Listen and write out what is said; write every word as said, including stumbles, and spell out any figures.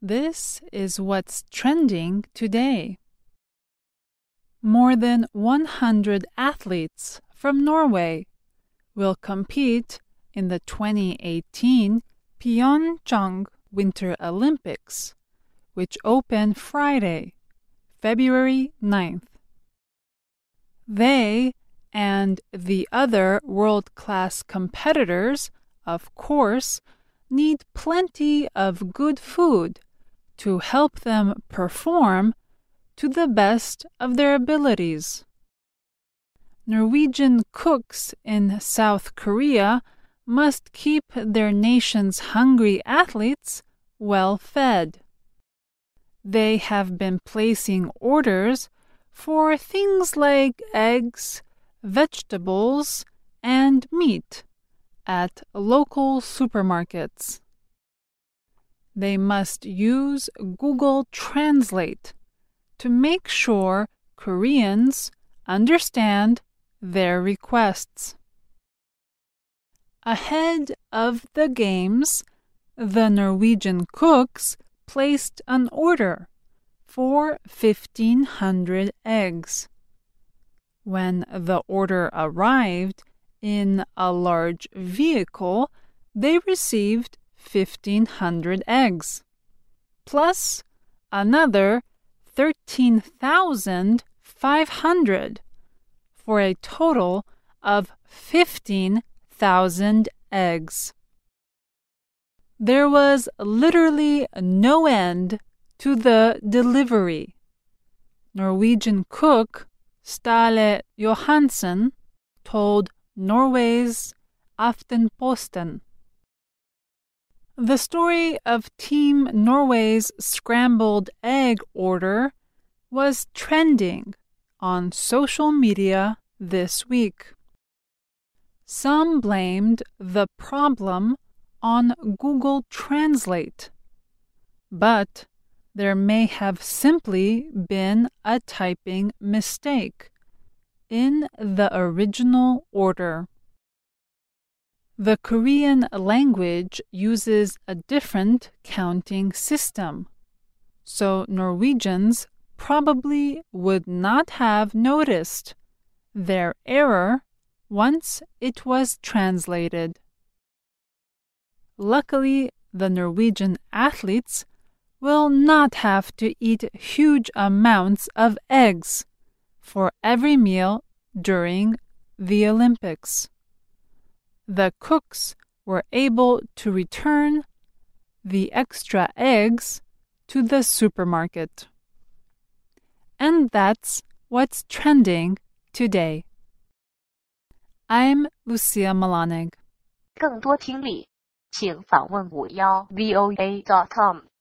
This is what's trending today. More than one hundred athletes from Norway will compete in the twenty eighteen Pyeongchang Winter Olympics, which open Friday, February ninth. They and the other world-class competitors, of course, need plenty of good food to help them perform to the best of their abilities. Norwegian cooks in South Korea must keep their nation's hungry athletes well fed. They have been placing orders for things like eggs, vegetables, and meat at local supermarkets. They must use Google Translate to make sure Koreans understand their requests. Ahead of the games, the Norwegian cooks placed an order for fifteen hundred eggs. When the order arrived in a large vehicle, they received fifteen hundred eggs, plus another thirteen thousand five hundred, for a total of fifteen thousand eggs. There was literally no end to the delivery. Norwegian cook Stale Johansen told Norway's Aftenposten. The story of Team Norway's scrambled egg order was trending on social media this week. Some blamed the problem on Google Translate, but there may have simply been a typing mistake in the original order. The Korean language uses a different counting system, so Norwegians probably would not have noticed their error once it was translated. Luckily, the Norwegian athletes will not have to eat huge amounts of eggs for every meal during the Olympics. The cooks were able to return the extra eggs to the supermarket. And that's what's trending today. I'm Lucia Malanig. 更多听力，请访问五幺 V O A dot com。